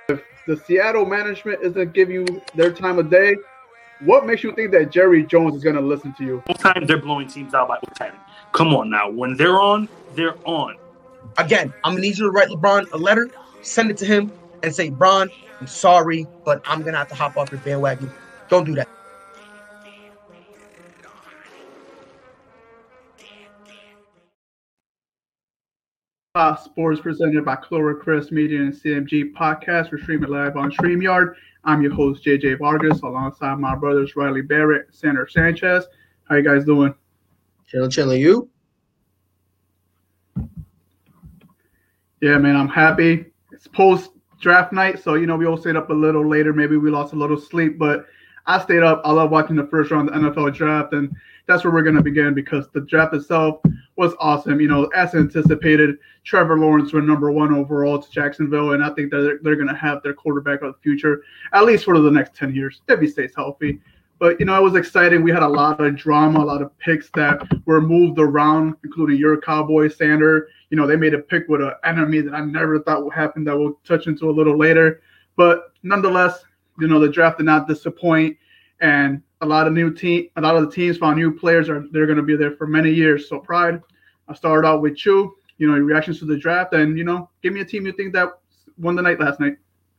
The Seattle management isn't giving you their time of day, what makes you think that Jerry Jones is going to listen to you? Time they're blowing teams out by 10. Come on now. When they're on, they're on. Again, I'm going to need you to write LeBron a letter, send it to him, and say, Bron, I'm sorry, but I'm going to have to hop off your bandwagon. Don't do that. Sports presented by Clovercrest Media and CMG Podcast. We're streaming live on StreamYard. I'm your host, JJ Vargas, alongside my brothers, Riley Barrett, Sandra Sanchez. How you guys doing? Chilling, you? Yeah, man, I'm happy. It's post-draft night, so, we all stayed up a little later. Maybe we lost a little sleep, but I stayed up. I love watching the first round of the NFL draft, and that's where we're going to begin because the draft itself was awesome. As anticipated, Trevor Lawrence went number 1 overall to Jacksonville, and I think that they're going to have their quarterback of the future, at least for the next 10 years, if he stays healthy. But, it was exciting. We had a lot of drama, a lot of picks that were moved around, including your Cowboys, Sander. They made a pick with an enemy that I never thought would happen that we'll touch into a little later. But nonetheless, the draft did not disappoint, and a lot of the teams found new players. They're going to be there for many years. So, Pride, I started out with you. Your reactions to the draft, and give me a team you think that won the night last night.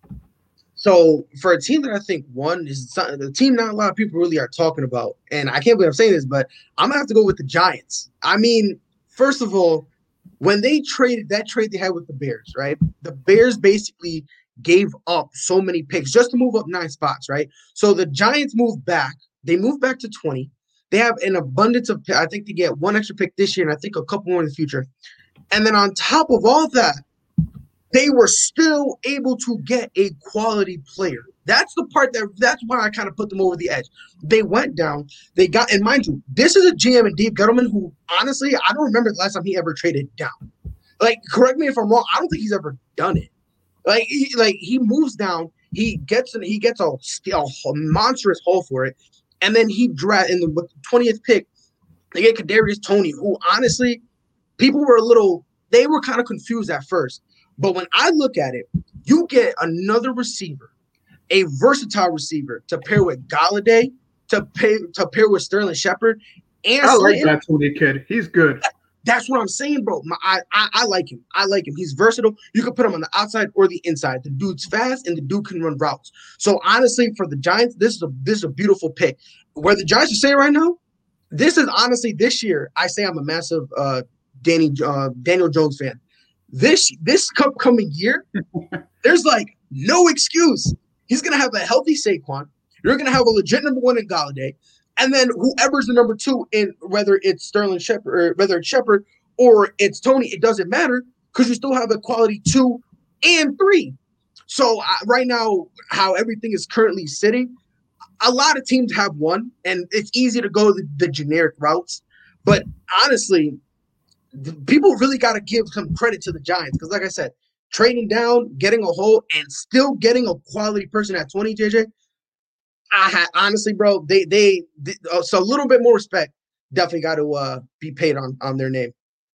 So, for a team that I think won is the team not a lot of people really are talking about, and I can't believe I'm saying this, but I'm gonna have to go with the Giants. I mean, first of all, when they traded that trade they had with the Bears, right? The Bears basically gave up so many picks just to move up 9 spots, right? So the Giants moved back. They moved back to 20. They have an abundance of, I think they get 1 extra pick this year and I think a couple more in the future. And then on top of all that, they were still able to get a quality player. That's the part that's why I kind of put them over the edge. They went down. They got, and mind you, this is a GM and Dave Gettleman who, honestly, I don't remember the last time he ever traded down. Like, correct me if I'm wrong. I don't think he's ever done it. Like he moves down. He gets a monstrous haul for it, and then he draft in the 20th pick. They get Kadarius Toney, who honestly, people were they were kind of confused at first. But when I look at it, you get another receiver, a versatile receiver to pair with Galladay, to pair with Sterling Shepard. And I like that Toney kid. He's good. That's what I'm saying, bro. I like him. I like him. He's versatile. You can put him on the outside or the inside. The dude's fast and the dude can run routes. So honestly, for the Giants, this is a beautiful pick. Where the Giants are saying right now, this is honestly this year. I say I'm a massive Daniel Jones fan. This upcoming year, there's like no excuse. He's gonna have a healthy Saquon. You're gonna have a legit number 1 in Galladay. And then whoever's the number 2 in, whether it's Sterling Shepard or whether it's Shepard or it's Toney, it doesn't matter because you still have a quality 2 and 3. So right now, how everything is currently sitting, a lot of teams have won, and it's easy to go the generic routes. But honestly, people really got to give some credit to the Giants because, like I said, trading down, getting a hole, and still getting a quality person at 20, JJ. Honestly, bro, they so a little bit more respect definitely got to be paid on their name.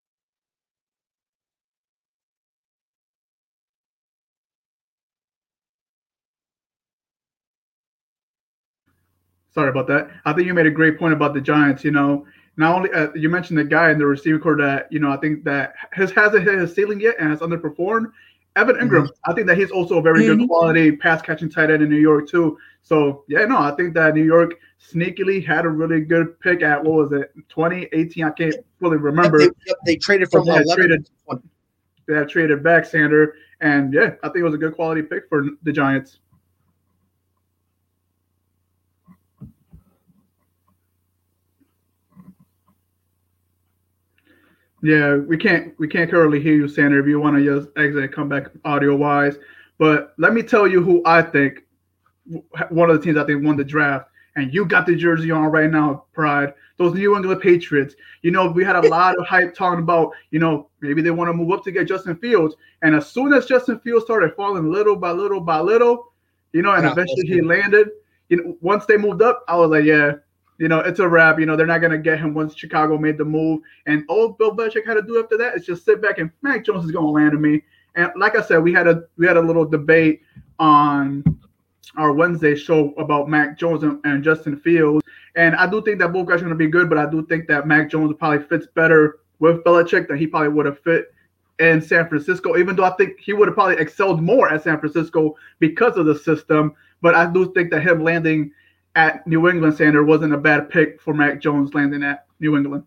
Sorry about that. I think you made a great point about the Giants. Not only you mentioned the guy in the receiving core that I think that hasn't hit his ceiling yet and has underperformed. Evan Ingram, I think that he's also a very good quality pass catching tight end in New York too. So I think that New York sneakily had a really good pick at 2018. I can't fully remember. They traded from 11. They had traded back Sander, and I think it was a good quality pick for the Giants. Yeah, we can't currently hear you, Sander. If you want to just exit and come back audio wise, but let me tell you who I think one of the teams I think won the draft, and you got the jersey on right now, Pride. Those New England Patriots. We had a lot of hype talking about maybe they want to move up to get Justin Fields, and as soon as Justin Fields started falling little by little by little, and eventually he landed. Once they moved up, I was like, yeah. It's a wrap. They're not going to get him once Chicago made the move. And all Bill Belichick had to do after that is just sit back and Mac Jones is going to land on me. And like I said, we had a little debate on our Wednesday show about Mac Jones and Justin Fields. And I do think that both guys are going to be good, but I do think that Mac Jones probably fits better with Belichick than he probably would have fit in San Francisco, even though I think he would have probably excelled more at San Francisco because of the system. But I do think that him landing at New England, Sander, wasn't a bad pick for Mac Jones landing at New England.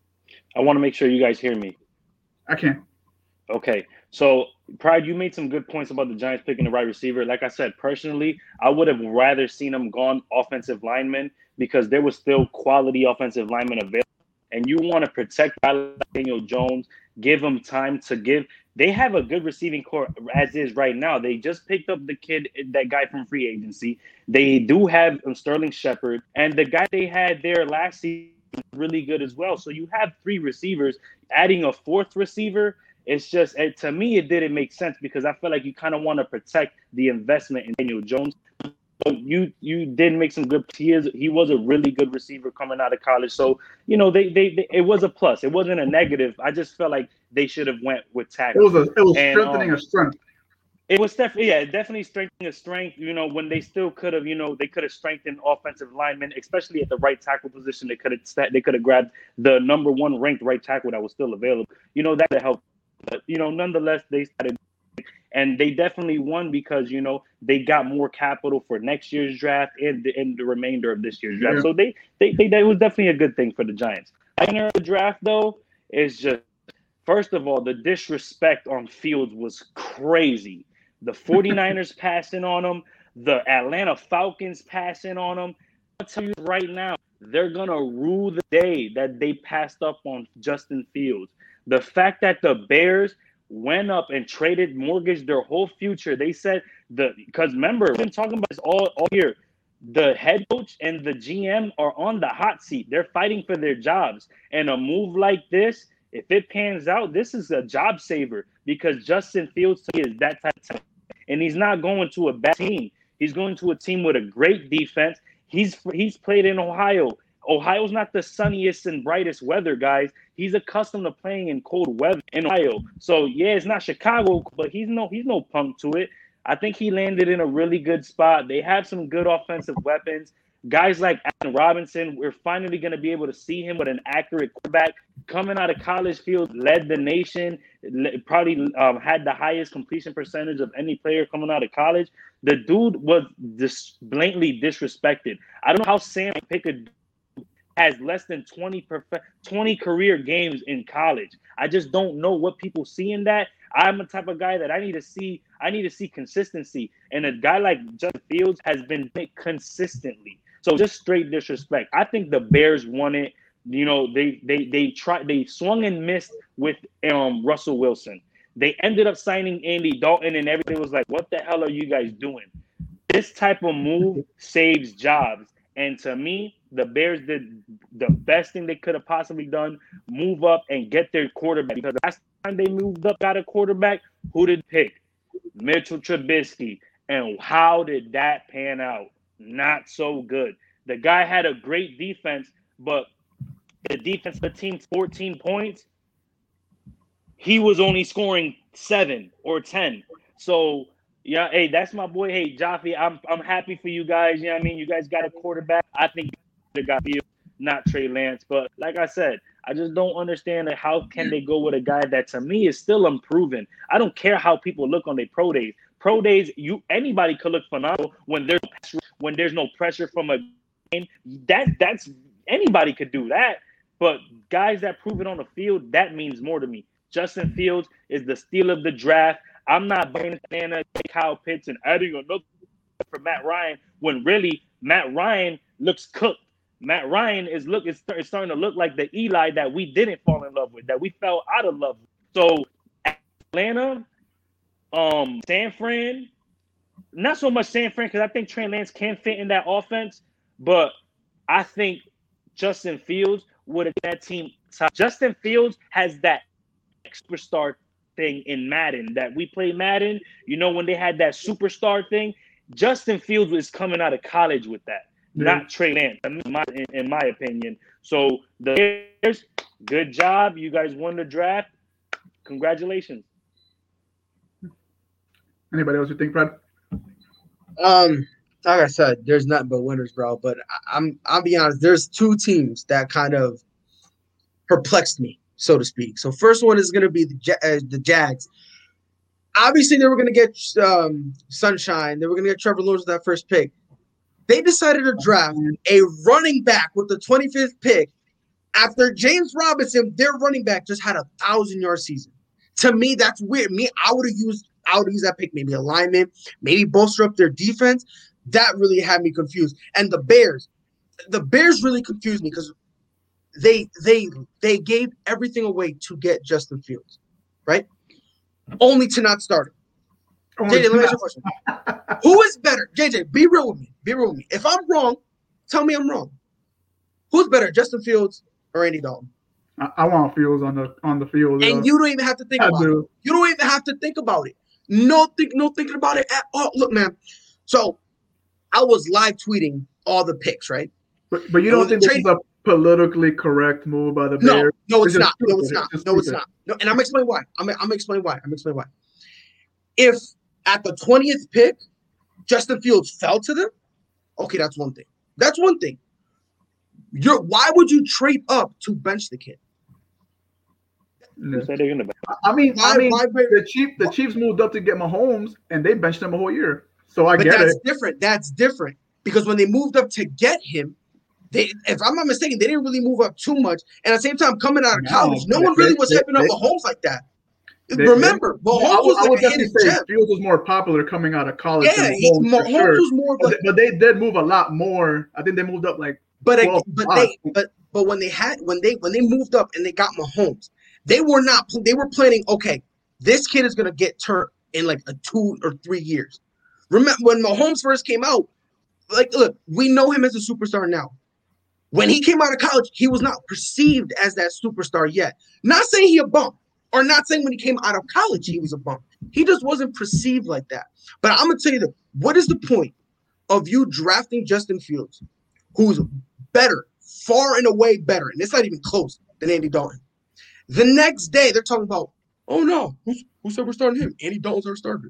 I want to make sure you guys hear me. I can. Okay. So, Pride, you made some good points about the Giants picking the right receiver. Like I said, personally, I would have rather seen them gone offensive linemen because there was still quality offensive linemen available. And you want to protect Daniel Jones, give him time to give. They have a good receiving core as is right now. They just picked up the kid, that guy from free agency. They do have Sterling Shepard. And the guy they had there last season was really good as well. So you have 3 receivers. Adding a 4th receiver, it's just, to me, it didn't make sense because I feel like you kind of want to protect the investment in Daniel Jones. But you did make some good. He was a really good receiver coming out of college. So they it was a plus. It wasn't a negative. I just felt like they should have went with tackle. It was strengthening a strength. It was definitely strengthening a strength. When they still could have, they could have strengthened offensive linemen, especially at the right tackle position. They could have grabbed the number 1 ranked right tackle that was still available. That would help. But nonetheless, they started. And they definitely won because, they got more capital for next year's draft and the remainder of this year's draft. Yeah. So that was definitely a good thing for the Giants. The draft, though, is just, first of all, the disrespect on Fields was crazy. The 49ers passing on him, the Atlanta Falcons passing on him. I'll tell you right now, they're going to rue the day that they passed up on Justin Fields. The fact that the Bears went up and mortgaged their whole future. They said because remember, we've been talking about this all year. The head coach and the GM are on the hot seat. They're fighting for their jobs. And a move like this, if it pans out, this is a job saver because Justin Fields is that type of team. And he's not going to a bad team. He's going to a team with a great defense. He's played in Ohio. Ohio's not the sunniest and brightest weather, guys. He's accustomed to playing in cold weather in Ohio. So, yeah, it's not Chicago, but he's no punk to it. I think he landed in a really good spot. They have some good offensive weapons. Guys like Allen Robinson, we're finally going to be able to see him with an accurate quarterback. Coming out of college, Fields led the nation, probably had the highest completion percentage of any player coming out of college. The dude was blatantly disrespected. I don't know how Sam Pickett has less than 20 career games in college. I just don't know what people see in that. I'm the type of guy that I need to see consistency. And a guy like Justin Fields has been consistently. So just straight disrespect. I think the Bears won it. They swung and missed with Russell Wilson. They ended up signing Andy Dalton and everything was like, what the hell are you guys doing? This type of move saves jobs. And to me, the Bears did the best thing they could have possibly done, move up and get their quarterback. Because last time they moved up, got a quarterback, who did pick? Mitchell Trubisky. And how did that pan out? Not so good. The guy had a great defense, but the defense of the team, 14 points, he was only scoring 7 or 10. So, yeah, hey, that's my boy. Hey, Jaffe, I'm happy for you guys. You know what I mean? You guys got a quarterback. I think you got Fields, not Trey Lance. But like I said, I just don't understand how can they go with a guy that to me is still unproven. I don't care how people look on their pro days. Pro days, anybody could look phenomenal when there's no pressure from a game. That's anybody could do that. But guys that prove it on the field, that means more to me. Justin Fields is the steal of the draft. I'm not buying Kyle Pitts and adding another for Matt Ryan when really Matt Ryan looks cooked. Matt Ryan is starting to look like the Eli that we didn't fall in love with, that we fell out of love with. So Atlanta, San Fran, not so much San Fran because I think Trey Lance can fit in that offense, but I think Justin Fields would have that team. Justin Fields has that superstar thing in Madden that we play Madden. When they had that superstar thing, Justin Fields was coming out of college with that, not Trey Lance, in my opinion. So the Bears, good job. You guys won the draft. Congratulations. Anybody else you think, Brad? Like I said, there's nothing but winners, bro. But I'll be honest. There's two teams that kind of perplexed me, so to speak. So first one is going to be the Jags. Obviously, they were going to get Sunshine. They were going to get Trevor Lawrence with that first pick. They decided to draft a running back with the 25th pick after James Robinson, their running back, just had a 1,000-yard season. To me, that's weird. I would use that pick, maybe a lineman, maybe bolster up their defense. That really had me confused. And the Bears really confused me because they gave everything away to get Justin Fields, right? Only to not start him. JJ, let me ask you a question. Who is better? JJ, be real with me. Be real with me. If I'm wrong, tell me I'm wrong. Who's better, Justin Fields or Andy Dalton? I want Fields on the field. And you don't even have to think about it. You don't even have to think about it. No thinking about it at all. Look, man. So I was live tweeting all the picks, right? But you don't think this is a politically correct move by the Bears? No, it's not. No, it's not. No, it's not. No, and I'm gonna explain why. I'm gonna explain why. If at the 20th pick, Justin Fields fell to them, okay, that's one thing. That's one thing. Why would you trade up to bench the kid? I mean, the Chiefs moved up to get Mahomes, and they benched him a whole year. So I get it. Different. That's different because when they moved up to get him, if I'm not mistaken, they didn't really move up too much. And at the same time, coming out of college, no one really was hyping up Mahomes like that. Remember, Mahomes was like a hidden gem. Fields was more popular coming out of college. Yeah, Mahomes was more. But they did move a lot more. I think they moved up like. But when they moved up and they got Mahomes, they were planning. Okay, this kid is gonna get turned in like a 2 or 3 years. Remember when Mahomes first came out? Look, we know him as a superstar now. When he came out of college, he was not perceived as that superstar yet. Not saying he a bump, or not saying when he came out of college he was a bump. He just wasn't perceived like that. But I'm gonna tell you this: what is the point of you drafting Justin Fields, who's better, far and away better, and it's not even close, than Andy Dalton? The next day, they're talking about, oh no, who said we're starting him? Andy Dalton's our starter.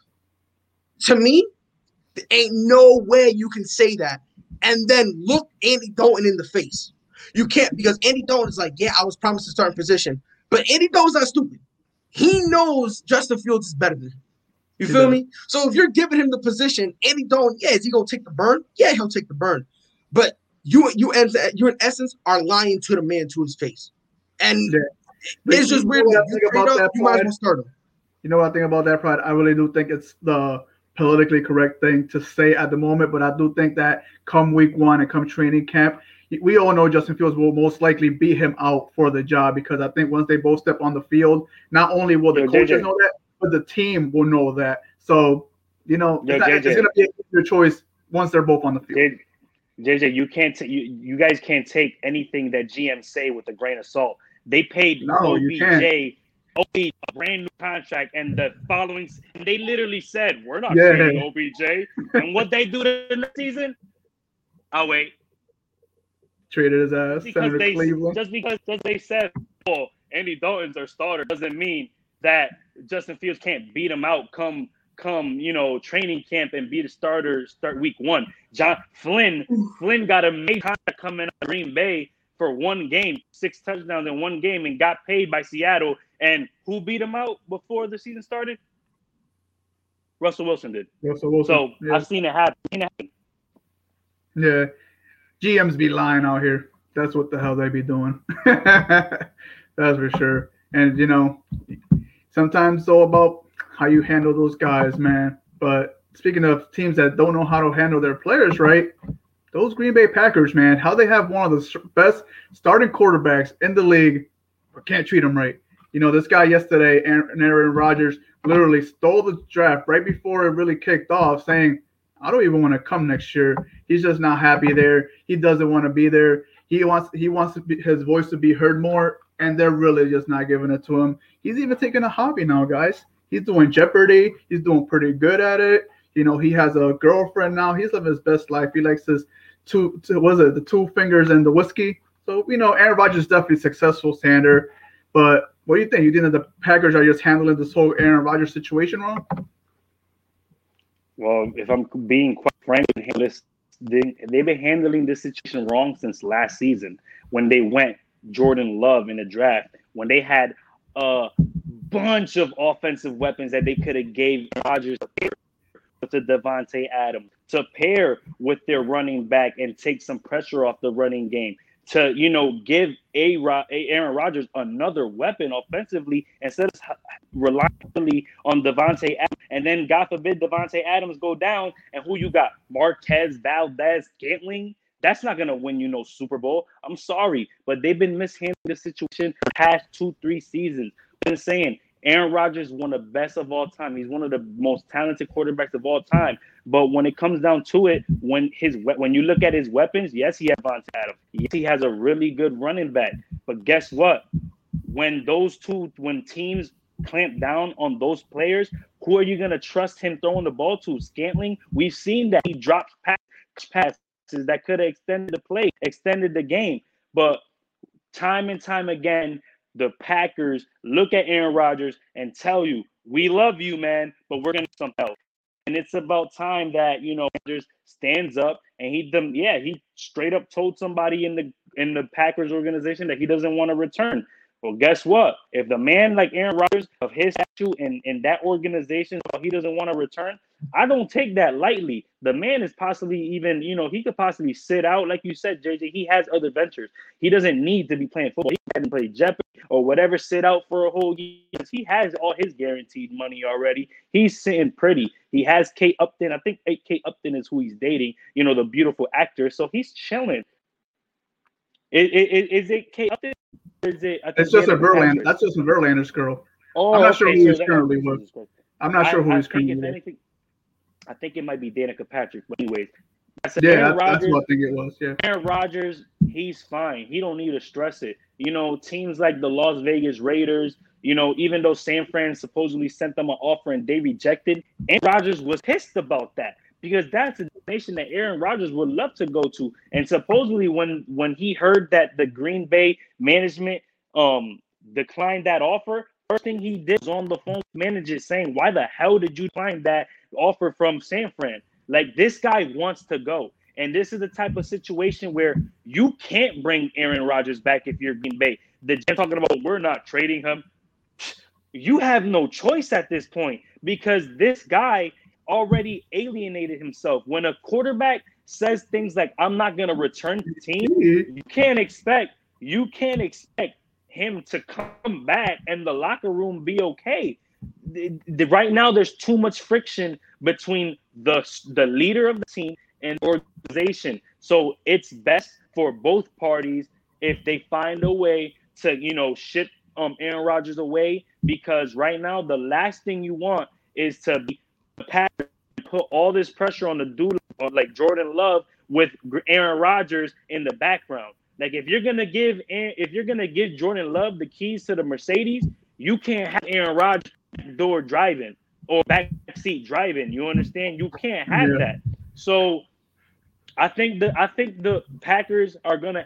To me, there ain't no way you can say that and then look Andy Dalton in the face. You can't, because Andy Dalton is like, yeah, I was promised a starting position, but Andy Dalton's not stupid. He knows Justin Fields is better than him. You feel me? So if you're giving him the position, Andy Dalton, yeah, is he gonna take the burn? Yeah, he'll take the burn. But you in essence are lying to the man to his face, and it's just weird. You might as well start him. You know what I think about that, Pride? I really do think it's the politically correct thing to say at the moment, but I do think that come week 1 and come training camp, we all know Justin Fields will most likely beat him out for the job, because I think once they both step on the field, not only will the coaches know that, but the team will know that. So, it's going to be your choice once they're both on the field. JJ, you guys can't take anything that GM say with a grain of salt. They paid OBJ a brand new contract, and the following, they literally said, we're not paying OBJ. And what they do the next season? Oh, wait. Traded his ass. Just because they said, oh, Andy Dalton's their starter doesn't mean that Justin Fields can't beat him out come training camp and be the starter start week 1. Flynn got a major contract coming out of Green Bay for 1 game, 6 touchdowns in 1 game, and got paid by Seattle. And who beat him out before the season started? Russell Wilson did. So yeah. I've seen it happen. Yeah. GMs be lying out here. That's what the hell they be doing. That's for sure. And, sometimes it's all about how you handle those guys, man. But speaking of teams that don't know how to handle their players right, those Green Bay Packers, man, how they have one of the best starting quarterbacks in the league, but can't treat them right. This guy yesterday, Aaron Rodgers, literally stole the draft right before it really kicked off, saying, I don't even want to come next year. He's just not happy there. He doesn't want to be there. He wants his voice to be heard more, and they're really just not giving it to him. He's even taking a hobby now, guys. He's doing Jeopardy. He's doing pretty good at it. He has a girlfriend now. He's living his best life. He likes his the 2 fingers and the whiskey. So, Aaron Rodgers is definitely successful, Sander. But what do you think? You think that the Packers are just handling this whole Aaron Rodgers situation wrong? Well, if I'm being quite frank, they've been handling this situation wrong since last season when they went Jordan Love in the draft, when they had a bunch of offensive weapons that they could have gave Rodgers to Devontae Adams to pair with their running back and take some pressure off the running game. To give Aaron Rodgers another weapon offensively instead of relying on Devontae Adams, and then God forbid Devontae Adams go down, and who you got? Marquez Valdes-Scantling. That's not gonna win you no Super Bowl. I'm sorry, but they've been mishandling the situation the past 2-3 seasons. I've been saying Aaron Rodgers is one of the best of all time. He's one of the most talented quarterbacks of all time. But when it comes down to it, when you look at his weapons, yes, he has Devontae Adams. Yes, he has a really good running back. But guess what? When teams clamp down on those players, who are you going to trust him throwing the ball to? Scantling? We've seen that he drops passes that could have extended the game. But time and time again, the Packers look at Aaron Rodgers and tell you, we love you, man, but we're going to do something else. And it's about time that, Rodgers stands up and he straight up told somebody in the Packers organization that he doesn't want to return. Well, guess what? If the man like Aaron Rodgers of his statue in that organization, he doesn't want to return, I don't take that lightly. The man is possibly even, he could possibly sit out. Like you said, JJ, he has other ventures. He doesn't need to be playing football. He can play Jeopardy or whatever, sit out for a whole year. He has all his guaranteed money already. He's sitting pretty. He has Kate Upton. I think Kate Upton is who he's dating, the beautiful actor. So he's chilling. Is it Kate Upton? It's just a Verlander. That's just a Verlander's girl. Oh, I'm not sure who he's currently with. I'm not sure who he's currently with. I think it might be Danica Patrick. But anyways, that's what I think it was. Yeah. Aaron Rodgers, he's fine. He don't need to stress it. Teams like the Las Vegas Raiders, even though San Fran supposedly sent them an offer and they rejected, Aaron Rodgers was pissed about that. Because that's a nation that Aaron Rodgers would love to go to. And supposedly when he heard that the Green Bay management declined that offer, first thing he did was on the phone with the manager saying, why the hell did you decline that offer from San Fran? Like, this guy wants to go. And this is the type of situation where you can't bring Aaron Rodgers back if you're Green Bay. They're talking about, we're not trading him. You have no choice at this point because this guy already alienated himself. When a quarterback says things like, I'm not going to return to the team, you can't expect him to come back and the locker room be okay. Right now, there's too much friction between the leader of the team and the organization. So it's best for both parties if they find a way to, ship Aaron Rodgers away, because right now, the last thing you want is to be Packers put all this pressure on the dude like Jordan Love with Aaron Rodgers in the background. Like, if you're gonna give Jordan Love the keys to the Mercedes, you can't have Aaron Rodgers door driving or backseat driving. You understand? You can't have that. So I think the Packers are gonna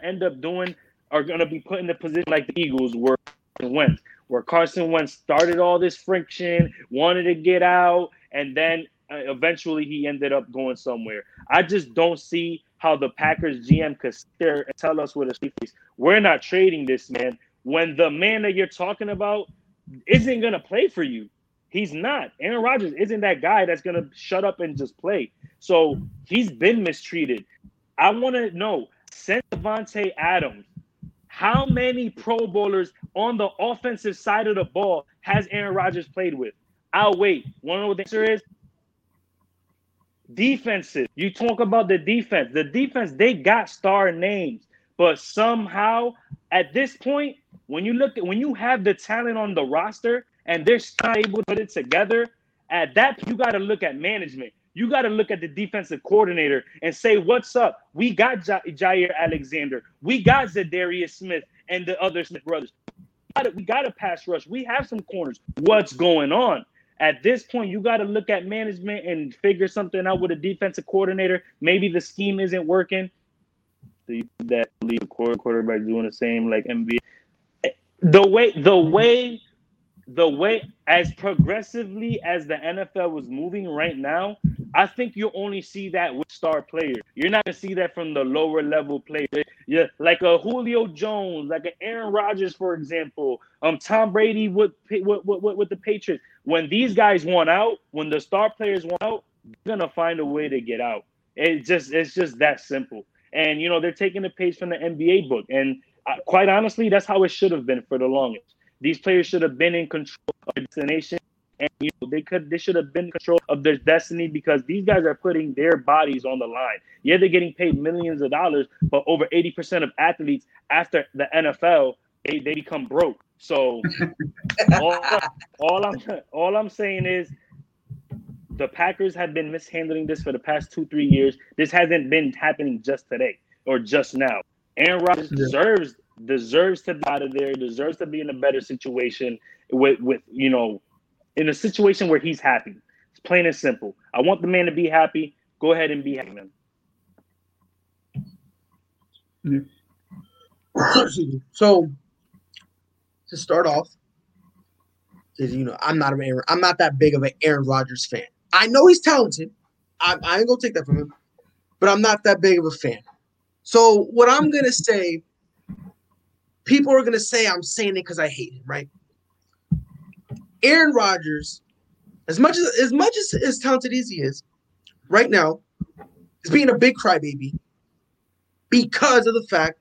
be put in the position like the Eagles were where Carson Wentz started all this friction, wanted to get out, and then eventually he ended up going somewhere. I just don't see how the Packers GM could sit there and tell us with a straight face, we're not trading this man, when the man that you're talking about isn't going to play for you. He's not. Aaron Rodgers isn't that guy that's going to shut up and just play. So he's been mistreated. I want to know, since Devontae Adams, how many Pro Bowlers on the offensive side of the ball has Aaron Rodgers played with? I'll wait. Want to know what the answer is? Defensive. You talk about the defense. The defense, they got star names. But somehow, at this point, when you have the talent on the roster and they're not able to put it together, at that point, you got to look at management. You got to look at the defensive coordinator and say, what's up? We got Jair Alexander. We got Zadarius Smith and the other Smith brothers. We got a pass rush. We have some corners. What's going on? At this point, you got to look at management and figure something out with a defensive coordinator. Maybe the scheme isn't working. That lead quarterback doing the same like NBA. The way as progressively as the NFL was moving right now, I think you'll only see that with star players. You're not gonna see that from the lower level players. Yeah, like a Julio Jones, like an Aaron Rodgers, for example. Tom Brady with the Patriots. When these guys want out, when the star players want out, they're gonna find a way to get out. It's just that simple. And they're taking the page from the NBA book. And quite honestly, that's how it should have been for the longest. These players should have been in control of the destination. And they should have been in control of their destiny, because these guys are putting their bodies on the line. Yeah, they're getting paid millions of dollars, but over 80% of athletes after the NFL, they become broke. So all I'm saying is the Packers have been mishandling this for the past 2-3 years. This hasn't been happening just today or just now. Aaron Rodgers deserves to be out of there, deserves to be in a better situation with in a situation where he's happy. It's plain and simple. I want the man to be happy. Go ahead and be happy, man. Yeah. So to start off, I'm not that big of an Aaron Rodgers fan. I know he's talented. I ain't gonna take that from him, but I'm not that big of a fan. So what I'm gonna say, people are gonna say I'm saying it because I hate him, right? Aaron Rodgers, as much as talented as he is, right now, is being a big crybaby because of the fact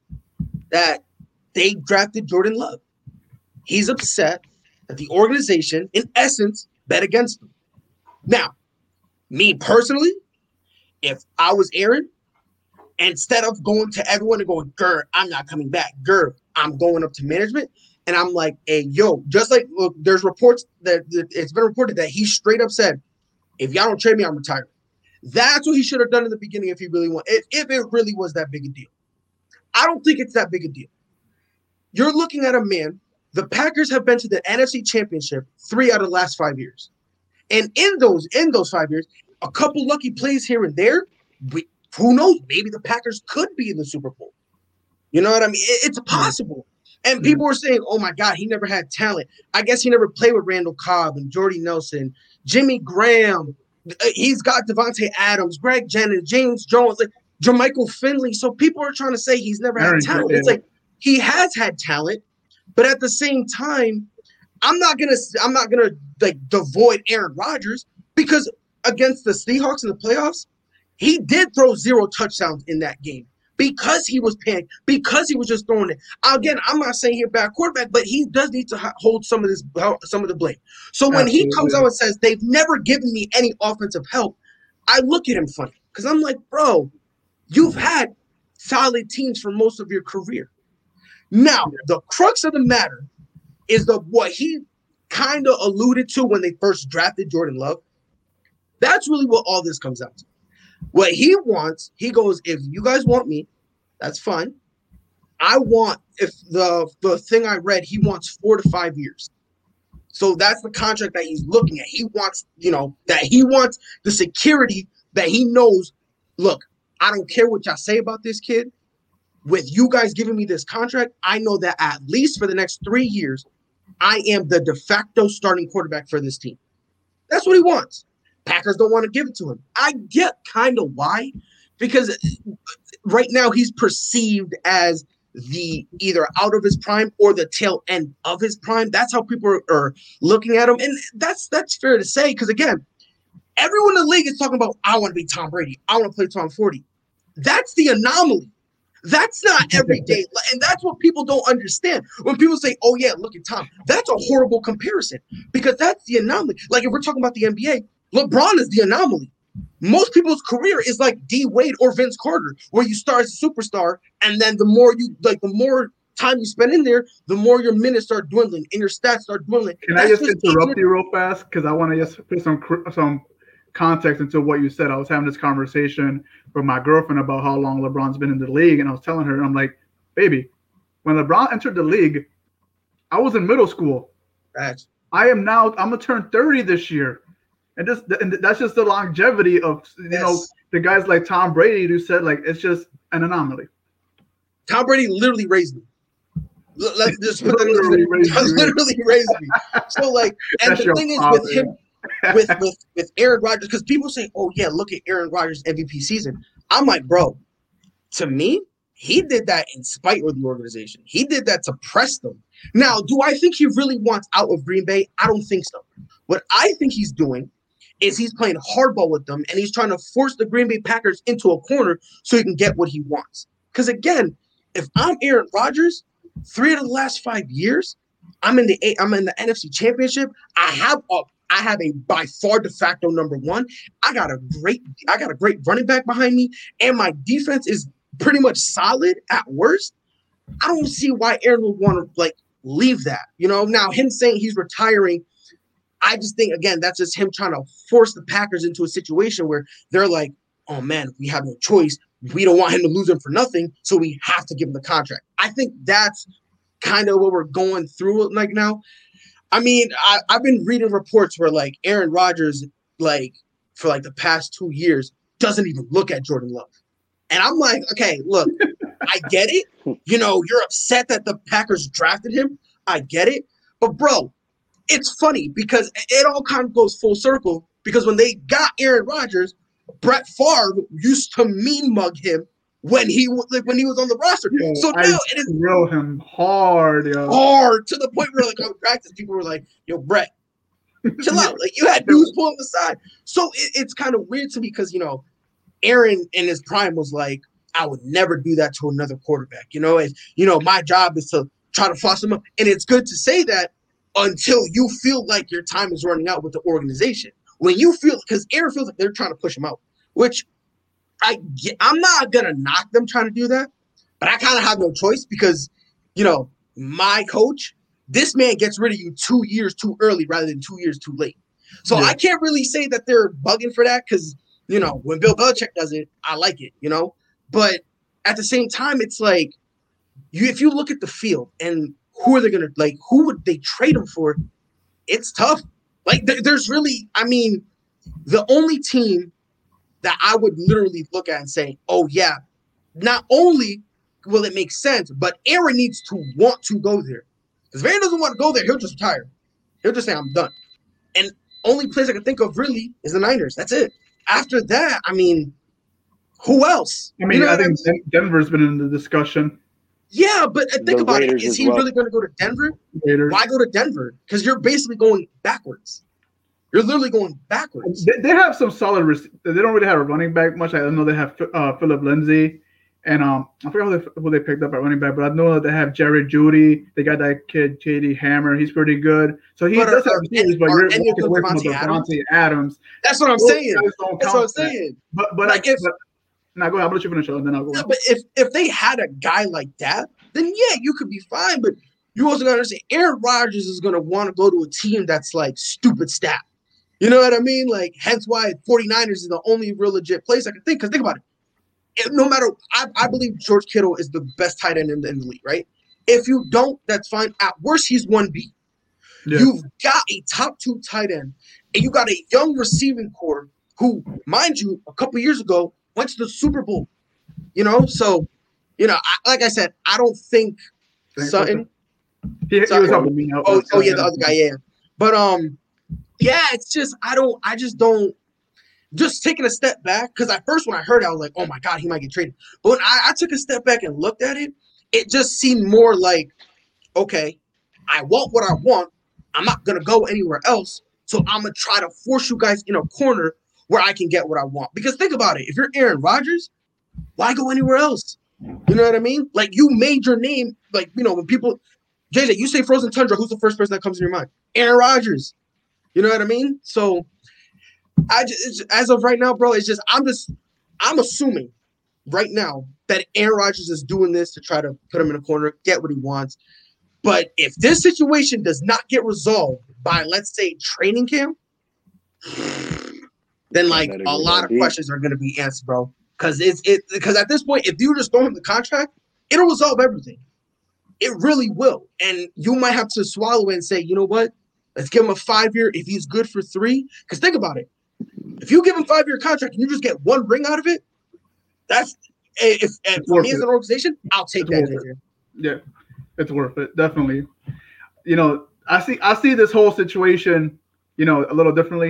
that they drafted Jordan Love. He's upset that the organization, in essence, bet against him. Now, me personally, if I was Aaron, instead of going to everyone and going, "Grr, I'm not coming back. Grr, I'm going up to management." And I'm like, "Hey, yo," just like, look, there's reports that it's been reported that he straight up said, "If y'all don't trade me, I'm retiring." That's what he should have done in the beginning if he really wanted, if it really was that big a deal. I don't think it's that big a deal. You're looking at a man. The Packers have been to the NFC Championship 3 out of the last 5 years. And in those 5 years, a couple lucky plays here and there, who knows? Maybe the Packers could be in the Super Bowl. You know what I mean? It's possible. And people were saying, "Oh my God, he never had talent. I guess he never played with Randall Cobb and Jordy Nelson, Jimmy Graham. He's got Devontae Adams, Greg Jennings, James Jones, like Jermichael Finley." So people are trying to say he's never had talent. It's like he has had talent, but at the same time, I'm not gonna like devoid Aaron Rodgers, because against the Seahawks in the playoffs, he did throw 0 touchdowns in that game. Because he was panicked, because he was just throwing it. Again, I'm not saying he's a bad quarterback, but he does need to hold some of the blame. So when he comes out and says they've never given me any offensive help, I look at him funny, because I'm like, bro, you've had solid teams for most of your career. Now, the crux of the matter is what he kind of alluded to when they first drafted Jordan Love. That's really what all this comes out to. What he wants, he goes, "If you guys want me, that's fine. I want," if the thing I read, he wants 4 to 5 years. So that's the contract that he's looking at. He wants, that he wants the security that he knows, look, I don't care what y'all say about this kid. With you guys giving me this contract, I know that at least for the next 3 years, I am the de facto starting quarterback for this team. That's what he wants. Packers don't want to give it to him. I get kind of why, because right now he's perceived as the either out of his prime or the tail end of his prime. That's how people are looking at him, and that's fair to say, because again, everyone in the league is talking about, "I want to be Tom Brady. I want to play Tom 40." That's the anomaly. That's not every day, and that's what people don't understand. When people say, "Oh yeah, look at Tom," that's a horrible comparison, because that's the anomaly. Like if we're talking about the NBA, LeBron is the anomaly. Most people's career is like D Wade or Vince Carter, where you start as a superstar, and then the more time you spend in there, the more your minutes start dwindling and your stats start dwindling. Can I just interrupt you real fast? Because I want to just put some context into what you said. I was having this conversation with my girlfriend about how long LeBron's been in the league, and I was telling her, I'm like, "Baby, when LeBron entered the league, I was in middle school. Right. I'm gonna turn 30 this year." And that's just the longevity of the guys like Tom Brady, who said, like, it's just an anomaly. Tom Brady literally raised me. Let's just put that in. Literally raised me. So like, and the thing is with him, with Aaron Rodgers, because people say, "Oh yeah, look at Aaron Rodgers' MVP season." I'm like, bro, to me, he did that in spite of the organization. He did that to press them. Now, do I think he really wants out of Green Bay? I don't think so. What I think he's doing is he's playing hardball with them, and he's trying to force the Green Bay Packers into a corner so he can get what he wants. Because again, if I'm Aaron Rodgers, 3 of the last 5 years, I'm in the NFC Championship. I have a by far de facto number one. I got a great running back behind me, and my defense is pretty much solid at worst. I don't see why Aaron would want to leave that. Now him saying he's retiring, I just think again that's just him trying to force the Packers into a situation where they're like, oh man, we have no choice. We don't want him to lose him for nothing, so we have to give him the contract. I think that's kind of what we're going through now. I mean, I've been reading reports where Aaron Rodgers, for the past 2 years, doesn't even look at Jordan Love. And I'm like, okay, look, I get it. You're upset that the Packers drafted him. I get it. But bro, it's funny because it all kind of goes full circle because when they got Aaron Rodgers, Brett Favre used to mean mug him when he was on the roster. Yo, so now it is drill him hard, yo. hard to the point where on practice people were like, yo, Brett, chill out. You had dudes pulling the side. So it's kind of weird to me because Aaron in his prime was like, I would never do that to another quarterback. My job is to try to foster him up. And it's good to say that until you feel like your time is running out with the organization. When you feel, because Aaron feels like they're trying to push him out, which I'm not going to knock them trying to do that, but I kind of have no choice because, my coach, this man gets rid of you 2 years too early rather than 2 years too late. So I can't really say that they're bugging for that because, when Bill Belichick does it, I like it, But at the same time, it's like, if you look at the field and who are they going to, who would they trade him for? It's tough. There's really, the only team that I would literally look at and say, oh, yeah, not only will it make sense, but Aaron needs to want to go there. Because if Aaron doesn't want to go there, he'll just retire. He'll just say, I'm done. And only place I can think of really is the Niners. That's it. After that, who else? I think Denver's been in the discussion. Yeah, but think about it. Is he really going to go to Denver? Raiders. Why go to Denver? Because you're basically going backwards. You're literally going backwards. They have some solid. They don't really have a running back much. I know they have Philip Lindsay, and I forgot who they picked up at running back, but I know that they have Jerry Jeudy. They got that kid J.D. Hammer. He's pretty good. So he does have receivers, but you're walking away from Davante Adams. That's what I'm saying. That's what I'm saying. But go ahead. I'm gonna let you finish, and then I'll go. Yeah, but if they had a guy like that, then yeah, you could be fine. But you also gotta understand, Aaron Rodgers is gonna want to go to a team that's stupid stat. You know what I mean? Hence why 49ers is the only real legit place I can think. Because think about it. No matter, I believe George Kittle is the best tight end in the league, right? If you don't, that's fine. At worst, he's 1B. Yeah. You've got a top 2 tight end, and you got a young receiving core who, mind you, a couple years ago went to the Super Bowl. So, like I said, I don't think Sutton. He was helping me out. Oh yeah, the other guy, yeah. But yeah, it's just just taking a step back, because at first when I heard it, I was like, oh my God, he might get traded. But when I took a step back and looked at it, it just seemed more like, okay, I want what I want. I'm not going to go anywhere else. So I'm going to try to force you guys in a corner where I can get what I want. Because think about it. If you're Aaron Rodgers, why go anywhere else? You know what I mean? You made your name, when people, JJ, you say Frozen Tundra, who's the first person that comes in your mind? Aaron Rodgers. You know what I mean? So as of right now, bro, I'm assuming right now that Aaron Rodgers is doing this to try to put him in a corner, get what he wants. But if this situation does not get resolved by, let's say, training camp, then a lot of questions are going to be answered, bro. Because at this point, if you just throw him the contract, it'll resolve everything. It really will. And you might have to swallow it and say, you know what? Let's give him a 5-year if he's good for 3. Because think about it. If you give him 5-year contract and you just get 1 ring out of it, that's for me as an organization, I'll take that. Yeah, it's worth it. Definitely. I see this whole situation, a little differently.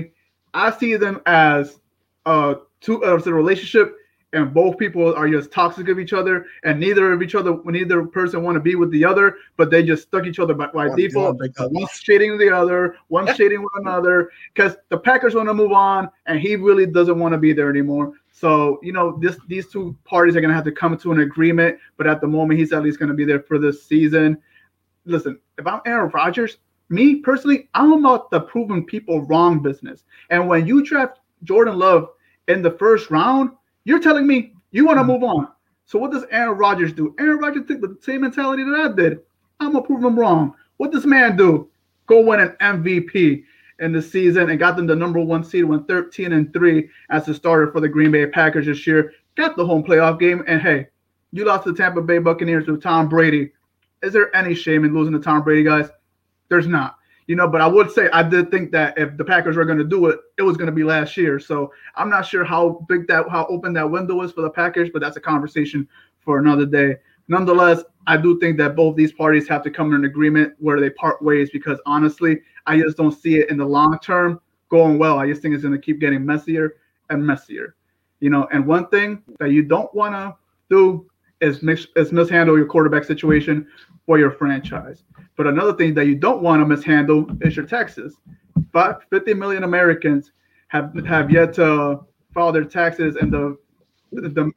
I see them as two of the relationship, and both people are just toxic of each other, and neither person want to be with the other, but they just stuck each other by default. One's shading the other, one's shading one another, because the Packers want to move on, and he really doesn't want to be there anymore. So, these two parties are going to have to come to an agreement, but at the moment, he's at least going to be there for this season. Listen, if I'm Aaron Rodgers, me personally, I'm about the proving people wrong business. And when you draft Jordan Love in the first round, you're telling me you want to move on. So what does Aaron Rodgers do? Aaron Rodgers took the same mentality that I did. I'm going to prove him wrong. What does man do? Go win an MVP in the season and got them the number 1 seed, went 13-3 as the starter for the Green Bay Packers this year. Got the home playoff game. And, hey, you lost to the Tampa Bay Buccaneers with Tom Brady. Is there any shame in losing to Tom Brady, guys? There's not. But I would say I did think that if the Packers were going to do it, it was going to be last year. So I'm not sure how open that window is for the Packers, but that's a conversation for another day. Nonetheless, I do think that both these parties have to come to an agreement where they part ways, because honestly, I just don't see it in the long term going well. I just think it's going to keep getting messier and messier. And one thing that you don't want to do is mishandle your quarterback situation for your franchise. But another thing that you don't want to mishandle is your taxes. 50 million Americans have yet to file their taxes, and the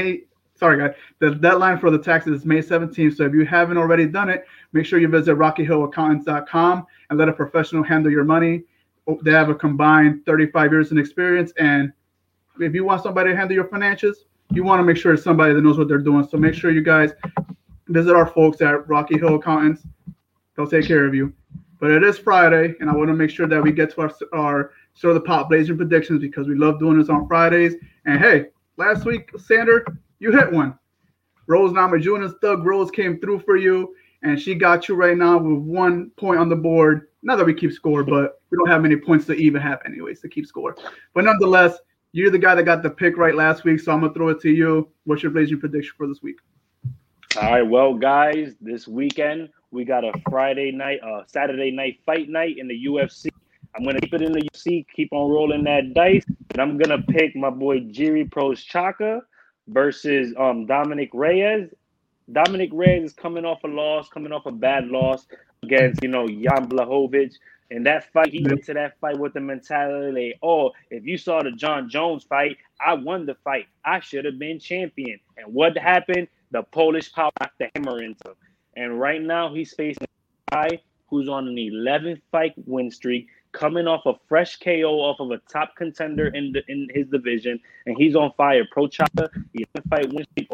deadline for the taxes is May 17th. So if you haven't already done it, make sure you visit RockyHillAccountants.com and let a professional handle your money. They have a combined 35 years in experience, and if you want somebody to handle your financials, you want to make sure it's somebody that knows what they're doing. So make sure you guys visit our folks at Rocky Hill Accountants. They'll take care of you. But it is Friday, and I want to make sure that we get to our Stir the Pot Blazing predictions, because we love doing this on Fridays. And hey, last week, Sander, you hit one. Rose Namajunas, Doug Rose came through for you, and she got you right now with 1 point on the board. Not that we keep score, but we don't have many points to even have anyways to keep score. But nonetheless, you're the guy that got the pick right last week, so I'm going to throw it to you. What's your Blazing prediction for this week? All right, well, guys, this weekend we got a Saturday night fight night in the UFC. I'm going to keep it in the UFC, keep on rolling that dice, and I'm going to pick my boy Jiri Prochazka versus Dominic Reyes. Dominic Reyes is coming off a bad loss against, Jan Blachowicz. And that fight, he went to that fight with the mentality, if you saw the John Jones fight, I won the fight. I should have been champion. And what happened? The Polish power knocked the hammer into him. And right now he's facing a guy who's on an 11-fight win streak, coming off a fresh KO off of a top contender in his division, and he's on fire. Prochazka, 11-fight win streak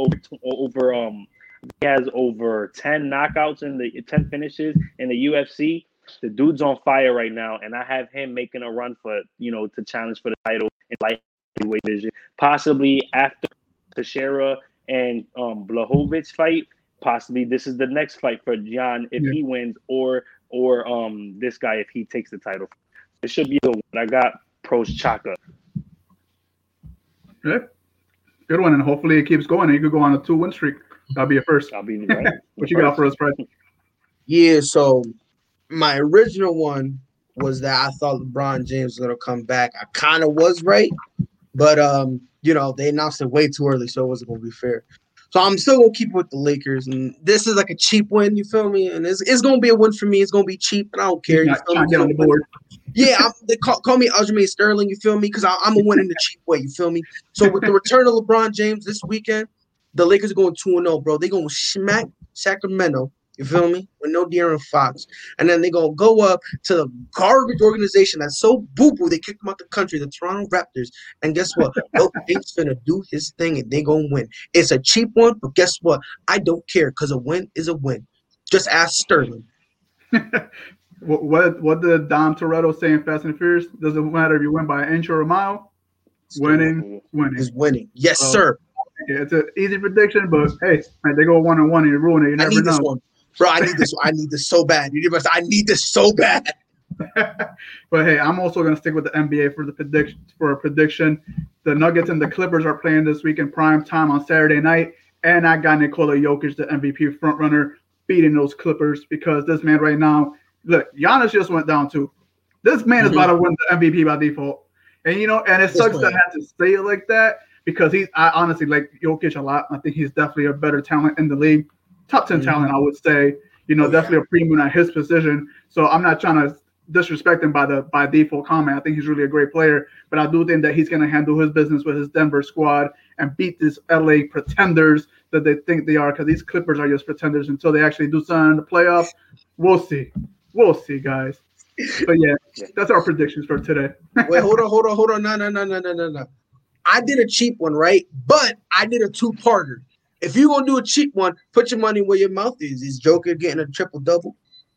he has over 10 knockouts in the 10 finishes in the UFC. The dude's on fire right now, and I have him making a run for to challenge for the title in light heavyweight division, possibly after Teixeira and Blachowicz fight. Possibly this is the next fight for John if he wins, or this guy if he takes the title. It should be a good one. I got Prochazka. Good one, and hopefully it keeps going. You could go on a 2-win streak. That'll be a first. I'll be right. What you got for us, Fred? Yeah, so my original one was that I thought LeBron James was going to come back. I kind of was right, but they announced it way too early, so it wasn't going to be fair. So I'm still going to keep it with the Lakers, and this is like a cheap win, you feel me? And it's going to be a win for me. It's going to be cheap, and I don't care. Get on the board. Yeah, they call me Aljamain Sterling, you feel me? Because I'm going to win in the cheap way, you feel me? So with the return of LeBron James this weekend, the Lakers are going 2-0, bro. They're going to smack Sacramento, you feel me, with no De'Aaron Fox. And then they're going to go up to the garbage organization that's so boo-boo they kicked them out the country, the Toronto Raptors. And guess what? James going to do his thing, and they're going to win. It's a cheap one, but guess what? I don't care, because a win is a win. Just ask Sterling. What did Dom Toretto say in Fast and Furious? Doesn't matter if you win by an inch or a mile. Winning is winning. Yes, sir. Yeah, it's an easy prediction, but hey, they go 1-1 and you ruin it. You never know. This one. Bro, I need this. I need this so bad. I need this so bad. But hey, I'm also gonna stick with the NBA for a prediction. The Nuggets and the Clippers are playing this week in prime time on Saturday night, and I got Nikola Jokic, the MVP frontrunner, beating those Clippers, because this man right now, look, Giannis just went down too. This man is about to win the MVP by default. And and it sucks that I have to say it like that because I honestly like Jokic a lot. I think he's definitely a better talent in the league, top 10 talent, I would say. Definitely a premium at his position. So I'm not trying to disrespect him by default comment. I think he's really a great player, but I do think that he's going to handle his business with his Denver squad and beat these LA pretenders that they think they are, because these Clippers are just pretenders until they actually do something in the playoffs. We'll see, guys. But yeah, that's our predictions for today. Wait, hold on. No. I did a cheap one, right? But I did a two-parter. If you're gonna do a cheap one, put your money where your mouth is. Is Joker getting a triple-double?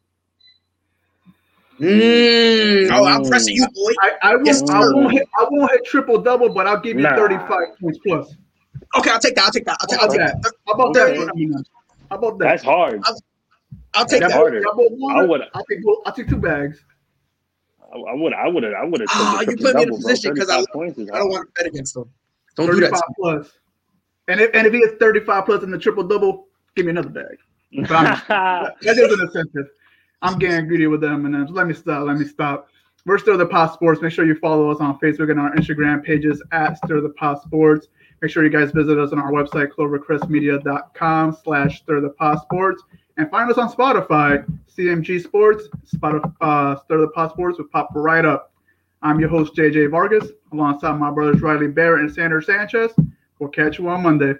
Oh, I'm pressing you, boy. I won't hit triple-double, but I'll give you 35 points plus. Okay, I'll take that. How about that? That's hard. I'll take that. Harder. I'll take 2 bags. I would have. You put me in a position because I don't want to bet against them. Don't do that. Plus. And if he hits 35 plus in the triple-double, give me another bag. That is an incentive. I'm getting greedy with them, and let me stop. We're Stir the Pot Sports. Make sure you follow us on Facebook and our Instagram pages at Stir the Pot Sports. Make sure you guys visit us on our website, clovercrestmedia.com/Stir the Pot Sports. And find us on Spotify, CMG Sports, Stir the Pot Sports with Pop Right Up. I'm your host, JJ Vargas, alongside my brothers Riley Barrett and Sanders Sanchez. We'll catch you on Monday.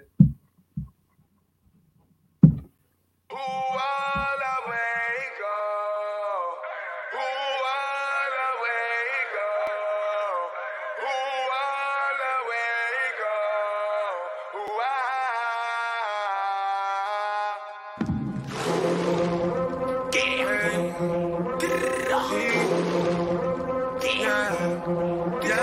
Yeah.